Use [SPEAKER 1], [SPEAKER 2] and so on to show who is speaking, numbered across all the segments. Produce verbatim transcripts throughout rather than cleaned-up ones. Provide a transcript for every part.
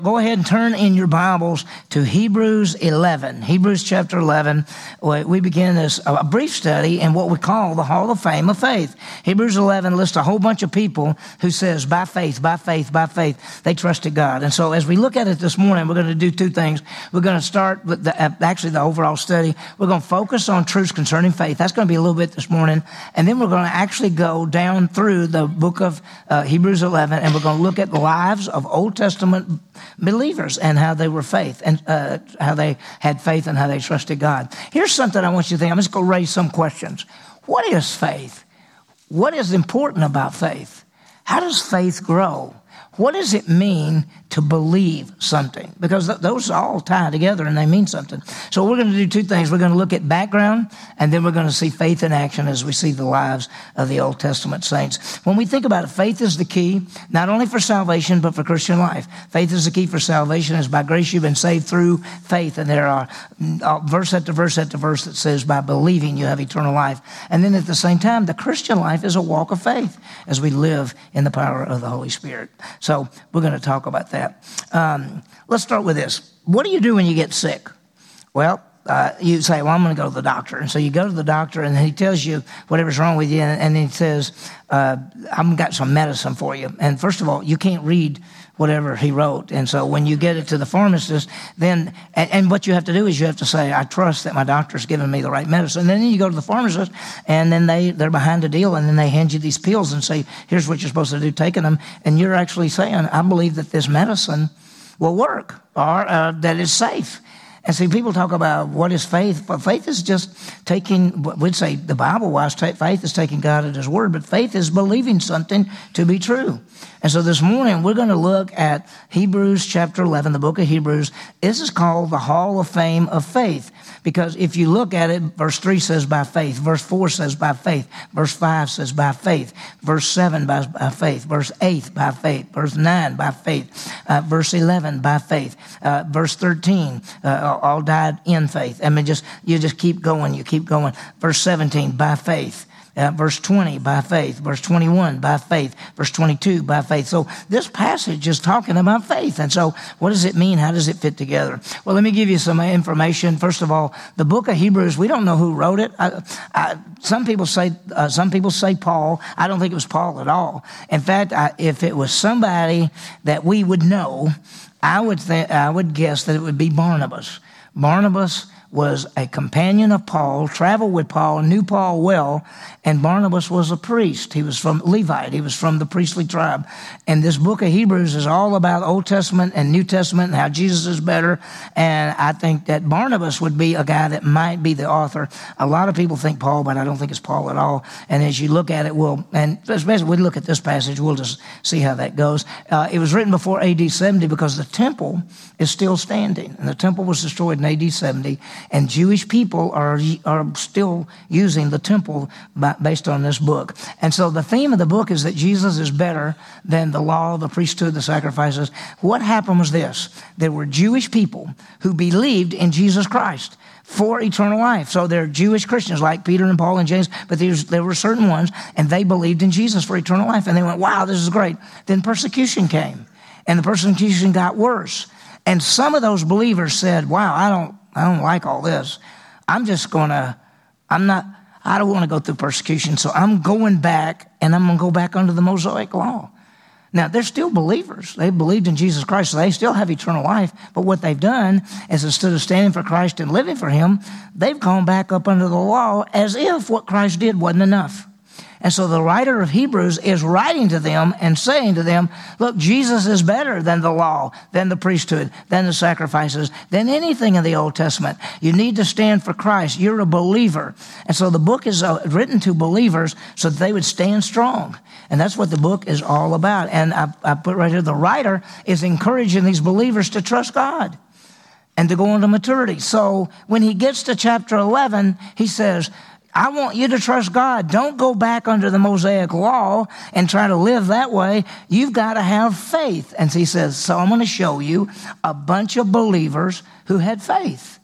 [SPEAKER 1] Go ahead and turn in your Bibles to Hebrews eleven. Hebrews chapter eleven. We begin this a brief study in what we call the Hall of Fame of Faith. Hebrews eleven lists a whole bunch of people who says by faith, by faith, by faith, they trusted God. And so as we look at it this morning, we're going to do two things. We're going to start with the, actually the overall study. We're going to focus on truths concerning faith. That's going to be a little bit this morning. And then we're going to actually go down through the book of uh, Hebrews eleven, and we're going to look at the lives of Old Testament believers and how they were faith and uh, how they had faith and how they trusted God. Here's something I want you to think. I'm just going to raise some questions. What is faith? What is important about faith? How does faith grow? What does it mean to believe something? Because th- those all tie together and they mean something. So we're going to do two things. We're going to look at background, and then we're going to see faith in action as we see the lives of the Old Testament saints. When we think about it, faith is the key, not only for salvation, but for Christian life. Faith is the key for salvation. It's by grace you've been saved through faith. And there are uh, verse after verse after verse that says by believing you have eternal life. And then at the same time, the Christian life is a walk of faith as we live in the power of the Holy Spirit. So we're going to talk about that. Um, let's start with this. What do you do when you get sick? Well, uh, you say, well, I'm going to go to the doctor. And so you go to the doctor, and he tells you whatever's wrong with you, and, and he says, uh, I've got some medicine for you. And first of all, you can't read whatever he wrote. And so when you get it to the pharmacist, then, and, and what you have to do is you have to say, I trust that my doctor's giving me the right medicine. And then you go to the pharmacist, and then they, they're behind the deal, and then they hand you these pills and say, here's what you're supposed to do, taking them. And you're actually saying, I believe that this medicine will work, or uh, that it's safe. And see, people talk about what is faith. But faith is just taking, we'd say the Bible-wise, faith is taking God at his word, but faith is believing something to be true. And so this morning, we're going to look at Hebrews chapter eleven, the book of Hebrews. This is called the Hall of Fame of Faith, because if you look at it, verse three says by faith, verse four says by faith, verse five says by faith, verse seven by, by faith, verse eight by faith, verse nine by faith, uh, verse eleven by faith, uh, verse thirteen, uh, all died in faith. I mean, just you just keep going, you keep going. Verse seventeen, by faith. Uh, verse twenty, by faith. Verse twenty-one, by faith. Verse twenty-two, by faith. So this passage is talking about faith. And so what does it mean? How does it fit together? Well, let me give you some information. First of all, the book of Hebrews, we don't know who wrote it. I, I, some people say uh, some people say Paul. I don't think it was Paul at all. In fact, I, if it was somebody that we would know, I would th- I would guess that it would be Barnabas. Barnabas was a companion of Paul, traveled with Paul, knew Paul well, and Barnabas was a priest. He was from Levite. He was from the priestly tribe. And this book of Hebrews is all about Old Testament and New Testament and how Jesus is better. And I think that Barnabas would be a guy that might be the author. A lot of people think Paul, but I don't think it's Paul at all. And as you look at it, we'll, and especially we look at this passage, we'll just see how that goes. Uh, it was written before A D seventy because the temple is still standing. And the temple was destroyed in A D seventy. And Jewish people are are still using the temple by, based on this book. And so the theme of the book is that Jesus is better than the law, the priesthood, the sacrifices. What happened was this. There were Jewish people who believed in Jesus Christ for eternal life. So they're Jewish Christians like Peter and Paul and James, but there were certain ones, and they believed in Jesus for eternal life. And they went, wow, this is great. Then persecution came, and the persecution got worse. And some of those believers said, wow, I don't I don't like all this. I'm just going to, I'm not, I don't want to go through persecution, so I'm going back, and I'm going to go back under the Mosaic law. Now, they're still believers. They believed in Jesus Christ, so they still have eternal life. But what they've done is instead of standing for Christ and living for him, they've gone back up under the law as if what Christ did wasn't enough. And so the writer of Hebrews is writing to them and saying to them, look, Jesus is better than the law, than the priesthood, than the sacrifices, than anything in the Old Testament. You need to stand for Christ. You're a believer. And so the book is uh, written to believers so that they would stand strong. And that's what the book is all about. And I, I put right here, the writer is encouraging these believers to trust God and to go into maturity. So when he gets to chapter eleven, he says, I want you to trust God. Don't go back under the Mosaic law and try to live that way. You've got to have faith. And he says, so I'm going to show you a bunch of believers who had faith,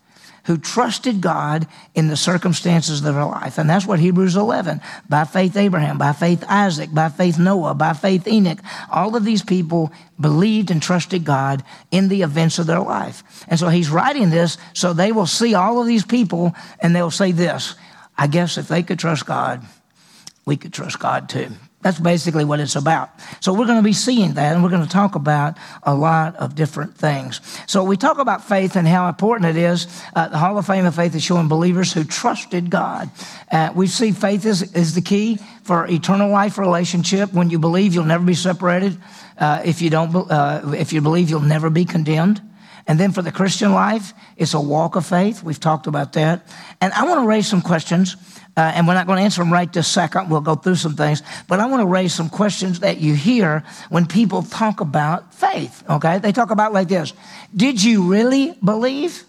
[SPEAKER 1] who trusted God in the circumstances of their life. And that's what Hebrews eleven, by faith Abraham, by faith Isaac, by faith Noah, by faith Enoch, all of these people believed and trusted God in the events of their life. And so he's writing this so they will see all of these people and they'll say this, I guess if they could trust God, we could trust God too. That's basically what it's about. So we're going to be seeing that, and we're going to talk about a lot of different things. So we talk about faith and how important it is. Uh, the Hall of Fame of Faith is showing believers who trusted God. Uh, we see faith is, is the key for eternal life relationship. When you believe, you'll never be separated. Uh, if you don't, uh, if you believe, you'll never be condemned. And then for the Christian life, it's a walk of faith. We've talked about that. And I want to raise some questions. Uh, and we're not going to answer them right this second. We'll go through some things. But I want to raise some questions that you hear when people talk about faith, okay? They talk about like this. Did you really believe?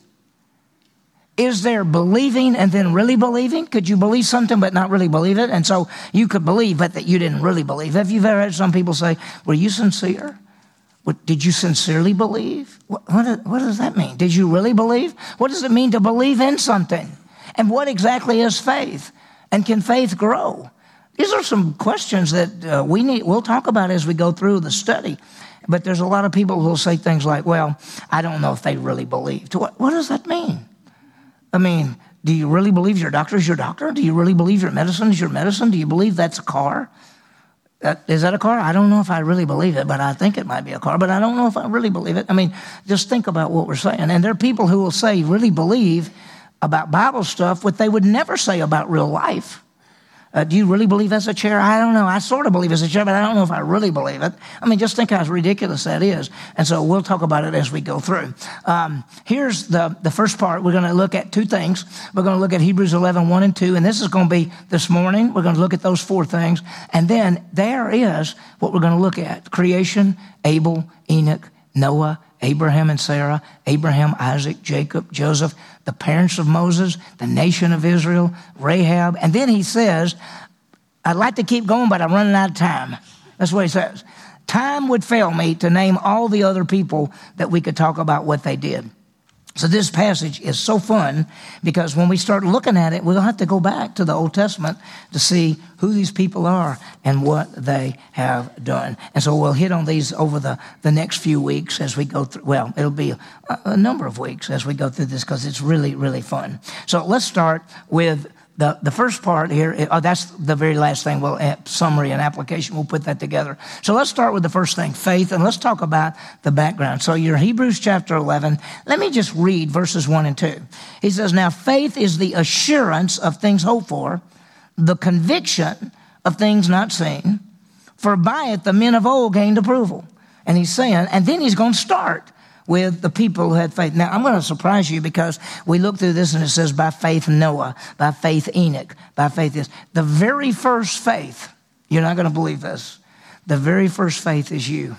[SPEAKER 1] Is there believing and then really believing? Could you believe something but not really believe it? And so you could believe, but that you didn't really believe. Have you ever had some people say, were you sincere? What, did you sincerely believe? What, what, what does that mean? Did you really believe? What does it mean to believe in something? And what exactly is faith? And can faith grow? These are some questions that uh, we need. We'll talk about as we go through the study. But there's a lot of people who will say things like, well, I don't know if they really believed. What, what does that mean? I mean, do you really believe your doctor is your doctor? Do you really believe your medicine is your medicine? Do you believe that's a car? Uh, is that a car? I don't know if I really believe it, but I think it might be a car. But I don't know if I really believe it. I mean, just think about what we're saying. And there are people who will say, really believe about Bible stuff, what they would never say about real life. Uh, do you really believe that's a chair? I don't know. I sort of believe it's a chair, but I don't know if I really believe it. I mean, just think how ridiculous that is. And so we'll talk about it as we go through. Um, here's the, the first part. We're going to look at two things. We're going to look at Hebrews eleven, one and two, and this is going to be this morning. We're going to look at those four things. And then there is what we're going to look at. Creation, Abel, Enoch, Noah, Abraham and Sarah, Abraham, Isaac, Jacob, Joseph, the parents of Moses, the nation of Israel, Rahab. And then he says, I'd like to keep going, but I'm running out of time. That's what he says. Time would fail me to name all the other people that we could talk about what they did. So this passage is so fun because when we start looking at it, we'll have to go back to the Old Testament to see who these people are and what they have done. And so we'll hit on these over the, the next few weeks as we go through. Well, it'll be a, a number of weeks as we go through this because it's really, really fun. So let's start with The the first part here, oh, that's the very last thing. Well, summary and application, we'll put that together. So let's start with the first thing, faith, and let's talk about the background. So you're Hebrews chapter eleven. Let me just read verses one and two. He says, now faith is the assurance of things hoped for, the conviction of things not seen, for by it the men of old gained approval. And he's saying, and then he's going to start with the people who had faith. Now, I'm going to surprise you because we look through this and it says by faith Noah, by faith Enoch, by faith this. The very first faith, you're not going to believe this, the very first faith is you.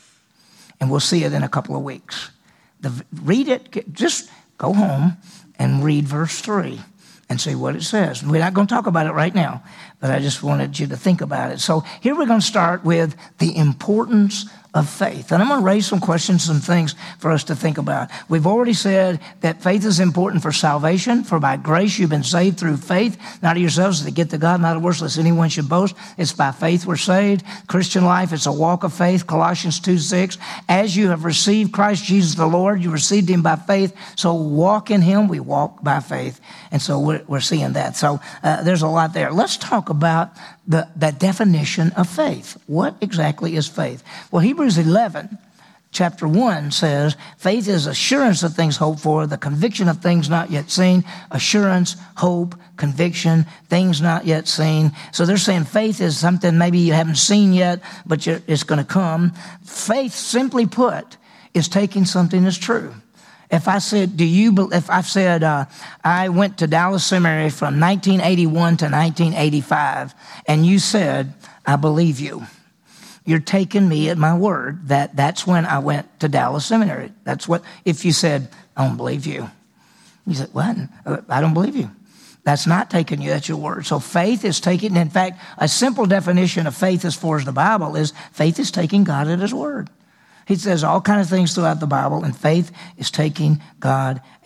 [SPEAKER 1] And we'll see it in a couple of weeks. The, read it, just go home and read verse three and see what it says. We're not going to talk about it right now, but I just wanted you to think about it. So here we're going to start with the importance of faith. And I'm going to raise some questions, some things for us to think about. We've already said that faith is important for salvation, for by grace you've been saved through faith, not of yourselves to get to God, not of works lest anyone should boast. It's by faith we're saved. Christian life, it's a walk of faith. Colossians two six, as you have received Christ Jesus the Lord, you received him by faith, so walk in him. We walk by faith. And so we're, we're seeing that. So uh, there's a lot there. Let's talk about the, the definition of faith. What exactly is faith? Well, Hebrews eleven, chapter one says, faith is assurance of things hoped for, the conviction of things not yet seen. Assurance, hope, conviction, things not yet seen. So they're saying faith is something maybe you haven't seen yet, but it's going to come. Faith, simply put, is taking something that's true. If I said, do you, if I said, uh, I went to Dallas Seminary from nineteen eighty-one to nineteen eighty-five, and you said, I believe you. You're taking me at my word that that's when I went to Dallas Seminary. That's what, if you said, I don't believe you. You said, what? I don't believe you. That's not taking you at your word. So faith is taking, in fact, a simple definition of faith as far as the Bible is, faith is taking God at his word. He says all kinds of things throughout the Bible, and faith is taking God at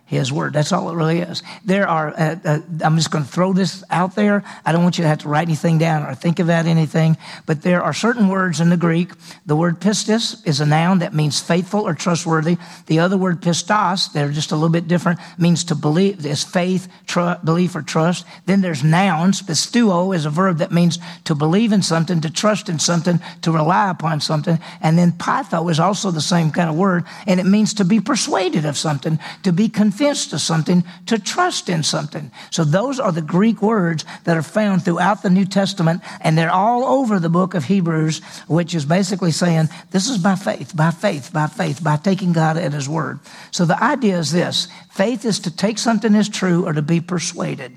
[SPEAKER 1] his word. That's all it really is. There are, uh, uh, I'm just going to throw this out there. I don't want you to have to write anything down or think about anything, but there are certain words in the Greek. The word pistis is a noun that means faithful or trustworthy. The other word pistos, they're just a little bit different, means to believe, is faith, tr- belief, or trust. Then there's nouns. Pistuo is a verb that means to believe in something, to trust in something, to rely upon something. And then pytho is also the same kind of word, and it means to be persuaded of something, to be convinced to something, to trust in something. So those are the Greek words that are found throughout the New Testament, and they're all over the book of Hebrews, which is basically saying this is by faith, by faith, by faith, by taking God at his word. So the idea is this: faith is to take something as true or to be persuaded.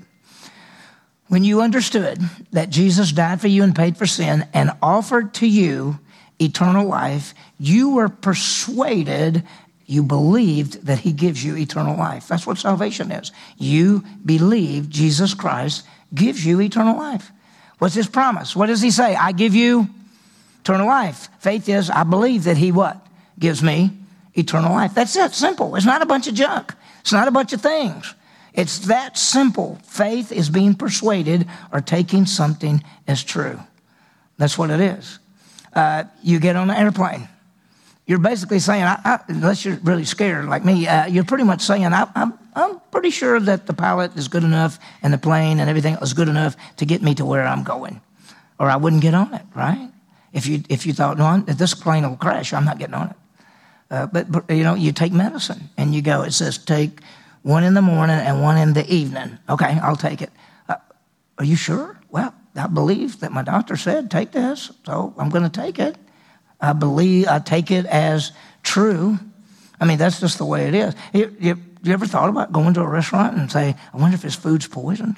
[SPEAKER 1] When you understood that Jesus died for you and paid for sin and offered to you eternal life, you were persuaded. You believed that he gives you eternal life. That's what salvation is. You believe Jesus Christ gives you eternal life. What's his promise? What does he say? I give you eternal life. Faith is, I believe that he what? Gives me eternal life. That's it, simple. It's not a bunch of junk. It's not a bunch of things. It's that simple. Faith is being persuaded or taking something as true. That's what it is. Uh, you get on an airplane. You're basically saying, I, I, unless you're really scared like me, uh, you're pretty much saying, I, I'm, I'm pretty sure that the pilot is good enough and the plane and everything is good enough to get me to where I'm going, or I wouldn't get on it, right? If you if you thought, no, I'm, if this plane will crash, I'm not getting on it. Uh, but, but, you know, you take medicine and you go, it says take one in the morning and one in the evening. Okay, I'll take it. Uh, are you sure? Well, I believe that my doctor said take this, so I'm going to take it. I believe, I take it as true. I mean, that's just the way it is. You, you, you ever thought about going to a restaurant and say, I wonder if his food's poisoned?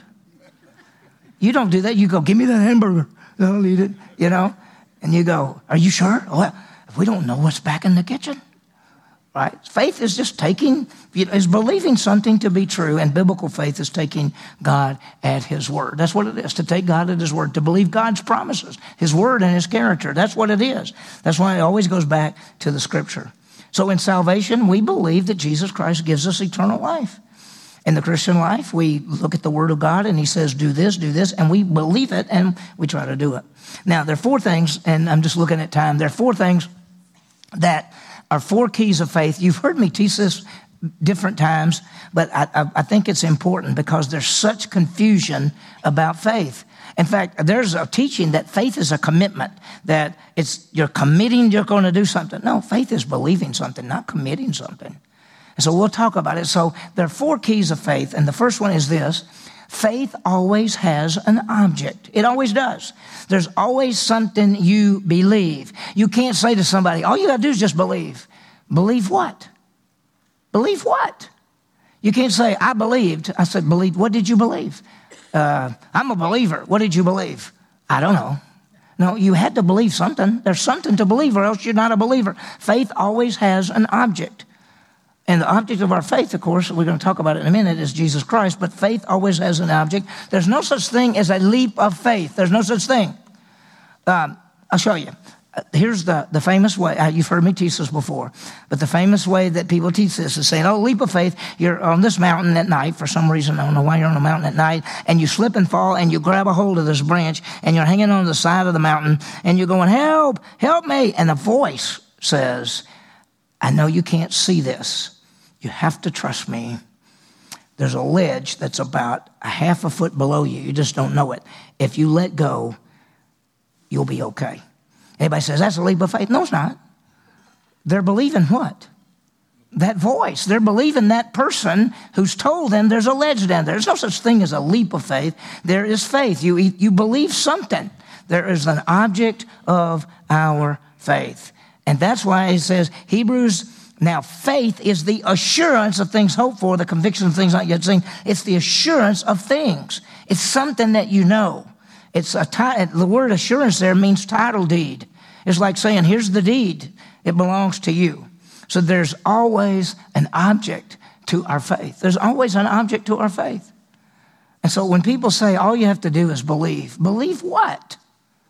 [SPEAKER 1] You don't do that. You go, give me that hamburger. I'll eat it, you know? And you go, are you sure? Well, we don't know what's back in the kitchen, right? Faith is just taking, is believing something to be true, and biblical faith is taking God at his word. That's what it is, to take God at his word, to believe God's promises, his word and his character. That's what it is. That's why it always goes back to the scripture. So in salvation, we believe that Jesus Christ gives us eternal life. In the Christian life, we look at the word of God and he says, do this, do this, and we believe it and we try to do it. Now, there are four things, and I'm just looking at time. There are four things that are four keys of faith. You've heard me teach this different times, but I, I, I think it's important because there's such confusion about faith. In fact, there's a teaching that faith is a commitment, that it's you're committing you're going to do something. No, faith is believing something, not committing something. And so we'll talk about it. So there are four keys of faith, and the first one is this: faith always has an object. It always does. There's always something you believe. You can't say to somebody, all you got to do is just believe. Believe what? Believe what? You can't say, I believed. I said, believe. What did you believe? Uh, I'm a believer. What did you believe? I don't know. No, you had to believe something. There's something to believe or else you're not a believer. Faith always has an object. And the object of our faith, of course, we're going to talk about it in a minute, is Jesus Christ. But faith always has an object. There's no such thing as a leap of faith. There's no such thing. Um, I'll show you. Uh, here's the, the famous way. Uh, you've heard me teach this before. But the famous way that people teach this is saying, oh, leap of faith. You're on this mountain at night. For some reason, I don't know why you're on a mountain at night. And you slip and fall and you grab a hold of this branch. And you're hanging on the side of the mountain. And you're going, help, help me. And the voice says, I know you can't see this. You have to trust me. There's a ledge that's about a half a foot below you. You just don't know it. If you let go, you'll be okay. Everybody says, that's a leap of faith. No, it's not. They're believing what? That voice. They're believing that person who's told them there's a ledge down there. There's no such thing as a leap of faith. There is faith. You, you believe something. There is an object of our faith. And that's why it says, Hebrews, now faith is the assurance of things hoped for, the conviction of things not yet seen. It's the assurance of things. It's something that you know. It's a t- the word assurance there means title deed. It's like saying, here's the deed. It belongs to you. So there's always an object to our faith. There's always an object to our faith. And so when people say all you have to do is believe, believe what?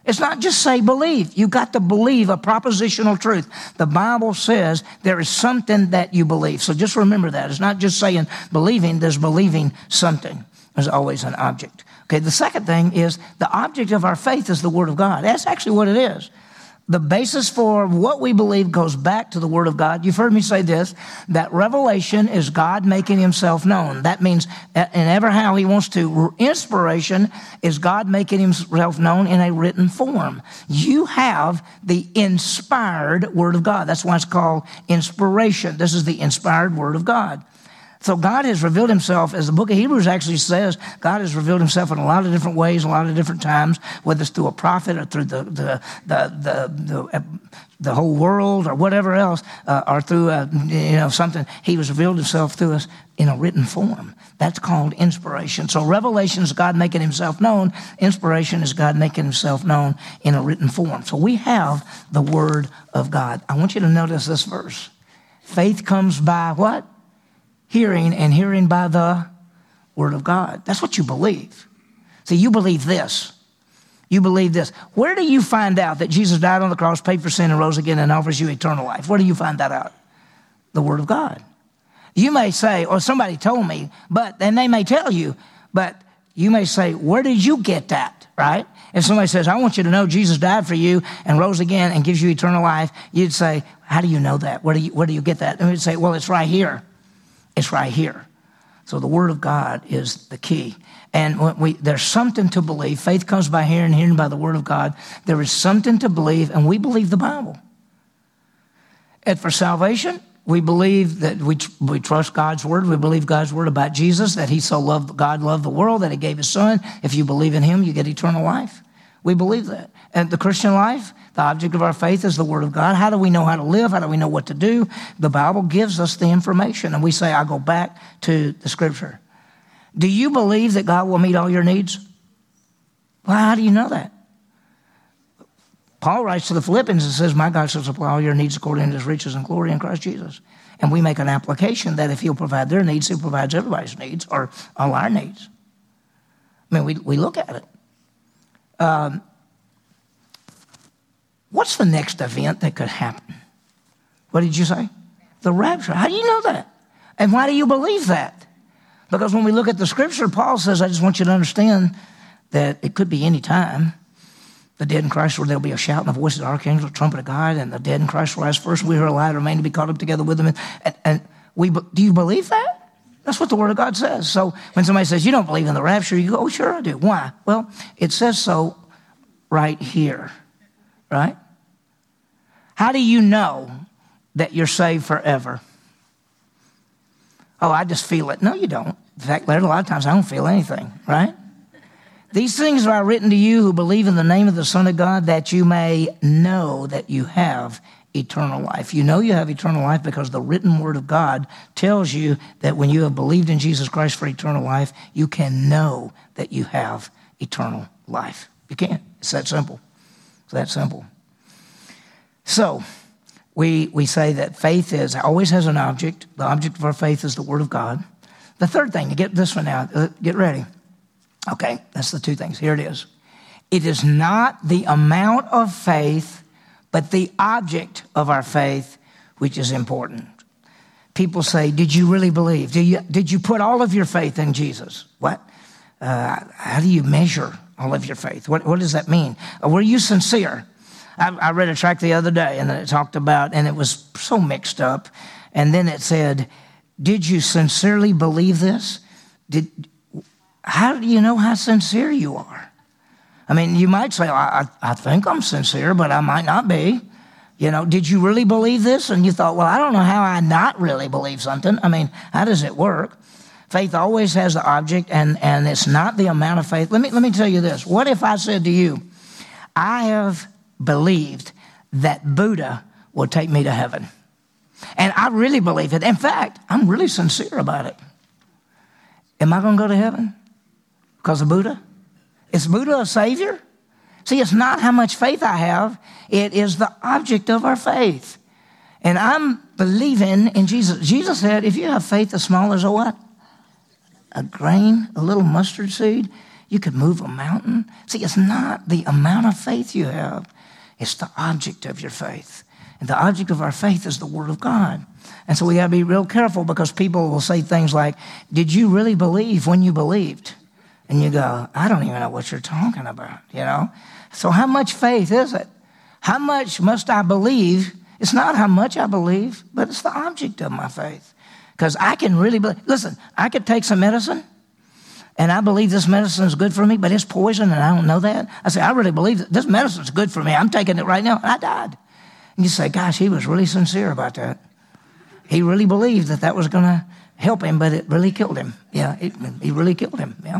[SPEAKER 1] It's not just say believe. You got to believe a propositional truth. The Bible says there is something that you believe. So just remember that. It's not just saying believing. There's believing something. There's always an object. Okay, the second thing is the object of our faith is the Word of God. That's actually what it is. The basis for what we believe goes back to the Word of God. You've heard me say this, that revelation is God making himself known. That means, and ever how he wants to, inspiration is God making himself known in a written form. You have the inspired Word of God. That's why it's called inspiration. This is the inspired Word of God. So God has revealed himself, as the book of Hebrews actually says, God has revealed himself in a lot of different ways, a lot of different times, whether it's through a prophet or through the the the the, the, the whole world or whatever else, uh, or through uh, you know something. He has revealed himself to us in a written form. That's called inspiration. So revelation is God making himself known. Inspiration is God making himself known in a written form. So we have the Word of God. I want you to notice this verse. Faith comes by what? Hearing, and hearing by the Word of God. That's what you believe. See, you believe this. You believe this. Where do you find out that Jesus died on the cross, paid for sin, and rose again, and offers you eternal life? Where do you find that out? The Word of God. You may say, or somebody told me, but, and they may tell you, but you may say, where did you get that, right? If somebody says, I want you to know Jesus died for you and rose again and gives you eternal life, you'd say, how do you know that? Where do you, where do you get that? And we'd say, well, it's right here. It's right here. So the Word of God is the key. And when we, there's something to believe. Faith comes by hearing, hearing by the Word of God. There is something to believe, and we believe the Bible. And for salvation, we believe that we, we trust God's Word. We believe God's Word about Jesus, that he so loved, God loved the world, that he gave his Son. If you believe in him, you get eternal life. We believe that. And the Christian life, the object of our faith is the Word of God. How do we know how to live? How do we know what to do? The Bible gives us the information, and we say, I go back to the Scripture. Do you believe that God will meet all your needs? Well, how do you know that? Paul writes to the Philippians and says, my God shall supply all your needs according to his riches and glory in Christ Jesus. And we make an application that if he'll provide their needs, he provides everybody's needs, or all our needs. I mean, we, we look at it. Um, what's the next event that could happen? What did you say? The rapture. How do you know that? And why do you believe that? Because when we look at the Scripture, Paul says, I just want you to understand that it could be any time. The dead in Christ, where there'll be a shout and the voice of the archangel, the trumpet of God, and the dead in Christ will rise first. We who are alive remain to be caught up together with them. And, and we, do you believe that? That's what the Word of God says. So when somebody says, you don't believe in the rapture, you go, oh, sure I do. Why? Well, it says so right here, right? How do you know that you're saved forever? Oh, I just feel it. No, you don't. In fact, a lot of times I don't feel anything, right? These things are written to you who believe in the name of the Son of God, that you may know that you have eternal life. You know you have eternal life because the written Word of God tells you that when you have believed in Jesus Christ for eternal life, you can know that you have eternal life. You can. It's that simple. It's that simple. So we we say that faith is always has an object. The object of our faith is the Word of God. The third thing, to get this one out, get ready. Okay, that's the two things. Here it is. It is not the amount of faith, but the object of our faith, which is important. People say, did you really believe? Did you, did you put all of your faith in Jesus? What? Uh, how do you measure all of your faith? What, what does that mean? Uh, were you sincere? I, I read a tract the other day, and it talked about, and it was so mixed up. And then it said, did you sincerely believe this? Did How do you know how sincere you are? I mean, you might say, I, I think I'm sincere, but I might not be. You know, did you really believe this? And you thought, well, I don't know how I not really believe something. I mean, how does it work? Faith always has the object, and, and it's not the amount of faith. Let me, let me tell you this. What if I said to you, I have believed that Buddha will take me to heaven? And I really believe it. In fact, I'm really sincere about it. Am I going to go to heaven because of Buddha? Is Buddha a savior? See, it's not how much faith I have. It is the object of our faith. And I'm believing in Jesus. Jesus said, if you have faith as small as a what? A grain, a little mustard seed. You could move a mountain. See, it's not the amount of faith you have. It's the object of your faith. And the object of our faith is the Word of God. And so we got to be real careful because people will say things like, did you really believe when you believed? And you go, I don't even know what you're talking about, you know? So how much faith is it? How much must I believe? It's not how much I believe, but it's the object of my faith. Because I can really believe. Listen, I could take some medicine, and I believe this medicine is good for me, but it's poison, and I don't know that. I say, I really believe that this medicine is good for me. I'm taking it right now, and I died. And you say, gosh, he was really sincere about that. He really believed that that was going to help him, but it really killed him. Yeah, it, it really killed him. Yeah.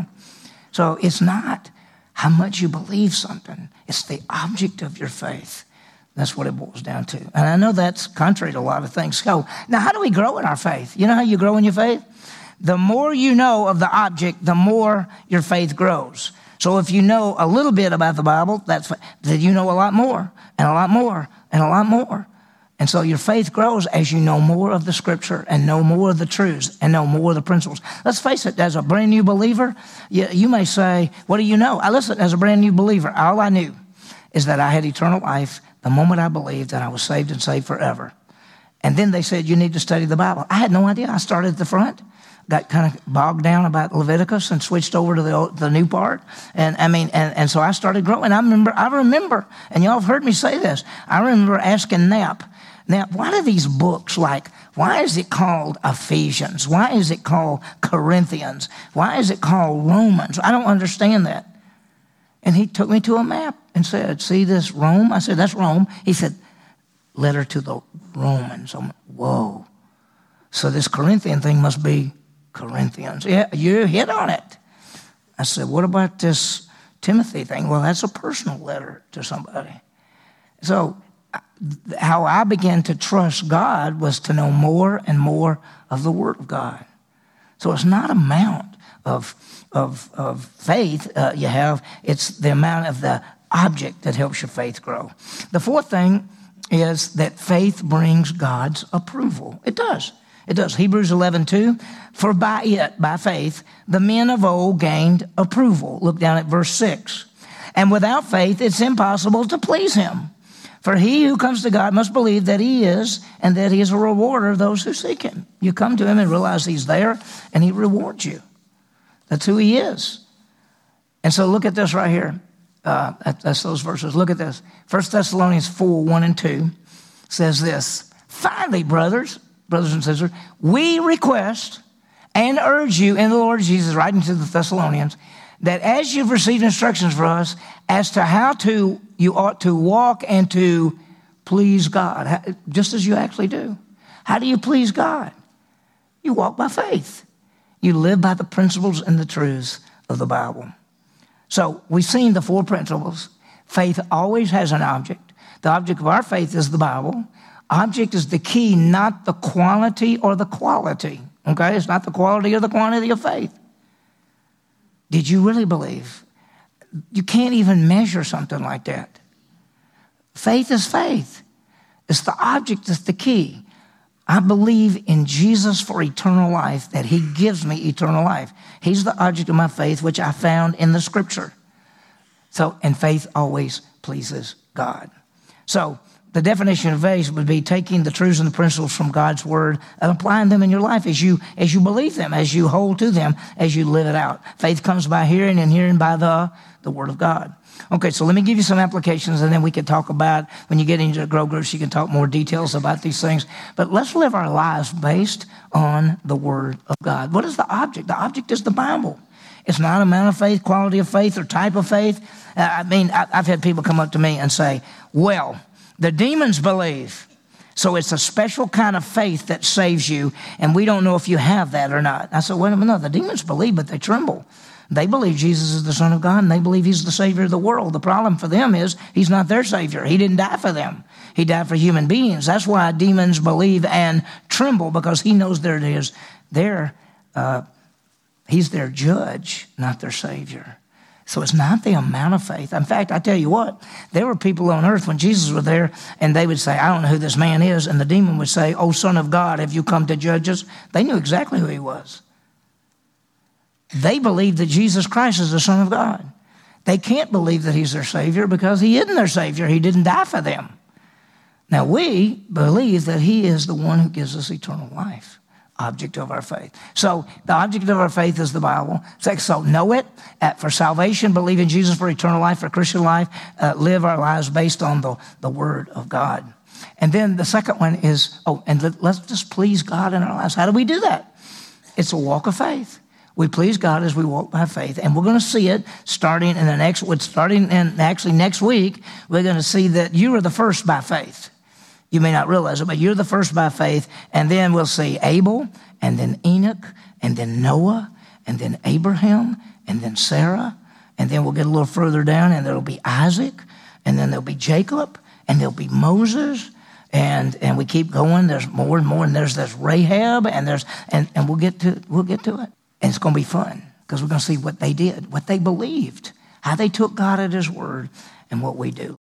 [SPEAKER 1] So it's not how much you believe something. It's the object of your faith. That's what it boils down to. And I know that's contrary to a lot of things. So now, how do we grow in our faith? You know how you grow in your faith? The more you know of the object, the more your faith grows. So if you know a little bit about the Bible, that's then you know a lot more and a lot more and a lot more. And so your faith grows as you know more of the Scripture and know more of the truths and know more of the principles. Let's face it, as a brand new believer, you, you may say, what do you know? I listen, as a brand new believer, all I knew is that I had eternal life the moment I believed that I was saved and saved forever. And then they said, you need to study the Bible. I had no idea. I started at the front, got kind of bogged down about Leviticus and switched over to the the new part. And I mean, and, and so I started growing. I remember, I remember, and y'all have heard me say this, I remember asking Knapp, now, why do these books like, why is it called Ephesians? Why is it called Corinthians? Why is it called Romans? I don't understand that. And he took me to a map and said, see this Rome? I said, that's Rome. He said, letter to the Romans. I'm like, whoa. So this Corinthian thing must be Corinthians. Yeah, you hit on it. I said, what about this Timothy thing? Well, that's a personal letter to somebody. So how I began to trust God was to know more and more of the Word of God. So it's not amount of of of faith uh, you have; it's the amount of the object that helps your faith grow. The fourth thing is that faith brings God's approval. It does. It does. Hebrews eleven two. For by it, by faith, the men of old gained approval. Look down at verse six. And without faith, it's impossible to please Him. For he who comes to God must believe that He is, and that He is a rewarder of those who seek Him. You come to Him and realize He's there, and He rewards you. That's who He is. And so look at this right here. Uh, that's those verses. Look at this. First Thessalonians four, one and two says this. Finally, brothers, brothers and sisters, we request and urge you in the Lord Jesus, writing to the Thessalonians, that as you've received instructions from us as to how to you ought to walk and to please God, just as you actually do. How do you please God? You walk by faith. You live by the principles and the truths of the Bible. So we've seen the four principles. Faith always has an object. The object of our faith is the Bible. Object is the key, not the quantity or the quality. Okay? It's not the quality or the quantity of faith. Did you really believe? You can't even measure something like that. Faith is faith. It's the object that's the key. I believe in Jesus for eternal life, that He gives me eternal life. He's the object of my faith, which I found in the Scripture. So, and faith always pleases God. So, the definition of faith would be taking the truths and the principles from God's Word and applying them in your life as you as you believe them, as you hold to them, as you live it out. Faith comes by hearing, and hearing by the, the Word of God. Okay, so let me give you some applications, and then we can talk about, when you get into the grow groups, you can talk more details about these things. But let's live our lives based on the Word of God. What is the object? The object is the Bible. It's not amount of faith, quality of faith, or type of faith. Uh, I mean, I, I've had people come up to me and say, well, the demons believe, so it's a special kind of faith that saves you, and we don't know if you have that or not. I said, wait a minute, no, the demons believe, but they tremble. They believe Jesus is the Son of God, and they believe He's the Savior of the world. The problem for them is He's not their Savior. He didn't die for them. He died for human beings. That's why demons believe and tremble, because He knows there it is. They're, uh, He's their judge, not their Savior. So it's not the amount of faith. In fact, I tell you what, there were people on earth when Jesus was there, and they would say, I don't know who this man is. And the demon would say, oh, Son of God, have you come to judge us? They knew exactly who He was. They believe that Jesus Christ is the Son of God. They can't believe that he's their Savior because he isn't their Savior. He didn't die for them. Now, we believe that he is the one who gives us eternal life, object of our faith. So the object of our faith is the Bible. So know it. For salvation, believe in Jesus. For eternal life, for Christian life, uh, live our lives based on the, the Word of God. And then the second one is, oh, and let, let's just please God in our lives. How do we do that? It's a walk of faith. We please God as we walk by faith, and we're going to see it starting in the next. Starting in actually next week, we're going to see that you are the first by faith. You may not realize it, but you're the first by faith, and then we'll see Abel, and then Enoch, and then Noah, and then Abraham, and then Sarah, and then we'll get a little further down, and there'll be Isaac, and then there'll be Jacob, and there'll be Moses, and and we keep going. There's more and more, and there's this Rahab, and there's and and we'll get to we'll get to it. And it's going to be fun because we're going to see what they did, what they believed, how they took God at his word, and what we do.